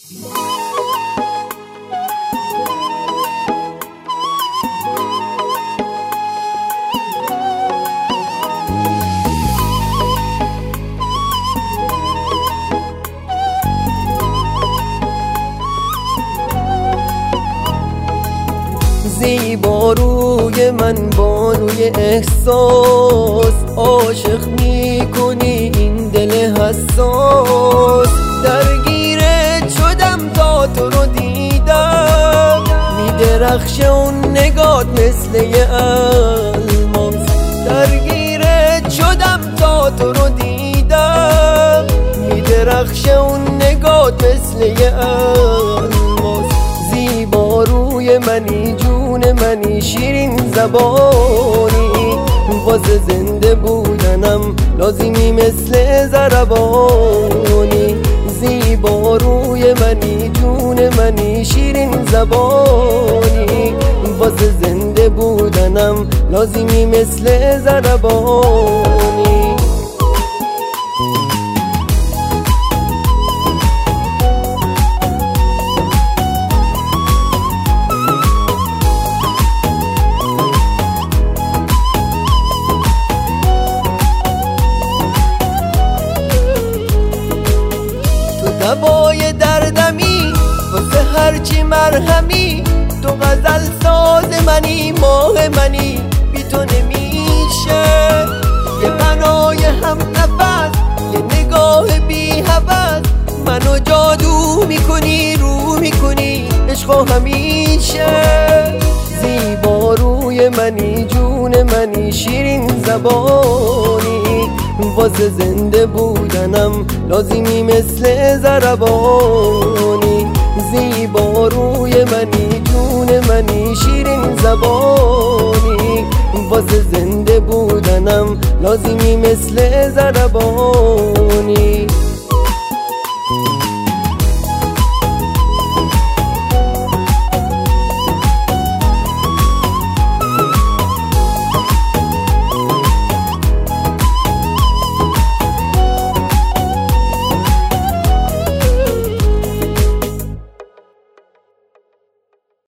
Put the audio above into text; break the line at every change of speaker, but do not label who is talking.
زیبا روی من بانوی احساس، عاشق میکنی این دل حساس. درگیرت شدم تا تو رو دیدم، میدرخشه اون نگات مثل یه الماس. درگیرت شدم تا تو رو دیدم، میدرخشه اون نگات مثل یه الماس. زیبا روی منی، جون منی، شیرین زبانی، واسه زنده بودنم لازمی مثل ضربانی. زیبا روی منی، جون منی، شیرین زبانی، واسه زنده بودنم لازمی مثل ضربانی. دوای دردمی، واسه هرچی مرهمی، تو غزل ساز منی، ماه منی، بی تو نمیشه. یه بنای هم نفس، یه نگاه بی هوس، منو جادو میکنی، رو میکنی عشقا همیشه. زیبا روی منی، جون منی، شیرین زبانی، واسه زنده بودنم لازمی مثل ضربانی. زیبا روی منی، جون منی، شیرین زبانی، واسه زنده بودنم لازمی مثل ضربانی.